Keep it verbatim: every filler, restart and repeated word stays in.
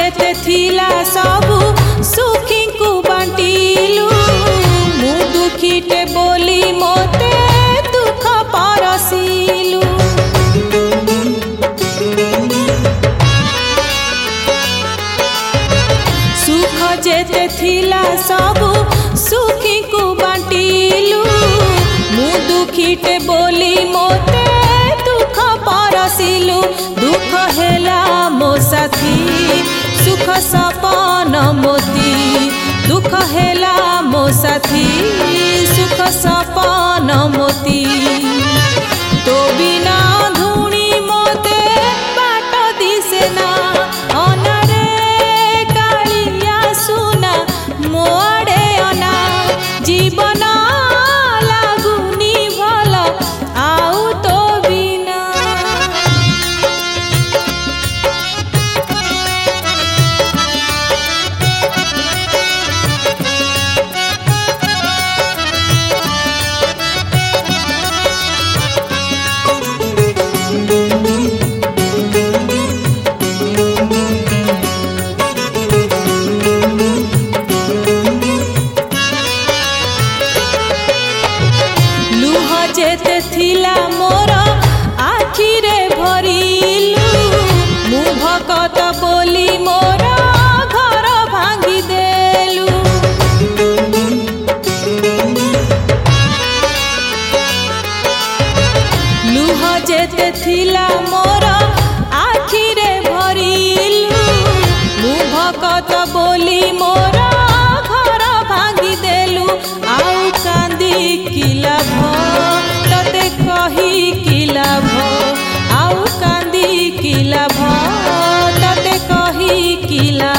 जेते थिला सबु सुखी को बांटिलु मु दुखीटे बोली मोते दुख परसिलु सुख जेते थिला सबु सुखी को बांटिलु मु दुखीटे बोली मोते दुख परसिलु दुख हेला मो साथी सुख सपन मोती दुख हेला मो साथी सुख सपन मोती तो बिना धुणी मोते बाट दिसे ना अनारे कालिया सुना मोड़े अना जीवन लागुनी भल आउ तो बिना जेते थिला मोर आखिरे भरिलु मु भकत बोली मोर घर भांगी देलु लुह जेते थिला मोर आखिरे भरिलु मु भकत बोली मोर घर भांगी देलु आउ कांदी कि लाभ तते कही कि लाभ आउ कांदी कि लाभ तते कही कि लाभ।